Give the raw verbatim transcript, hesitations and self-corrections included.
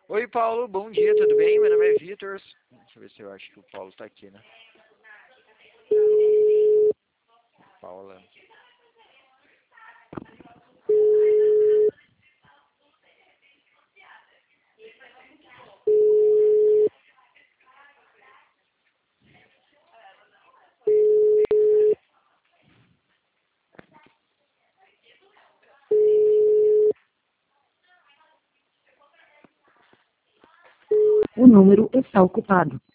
Oi, Paulo, bom dia, tudo bem? Meu nome é Vitor. Deixa eu ver se eu acho que o Paulo tá aqui, né? Paula. O número está ocupado.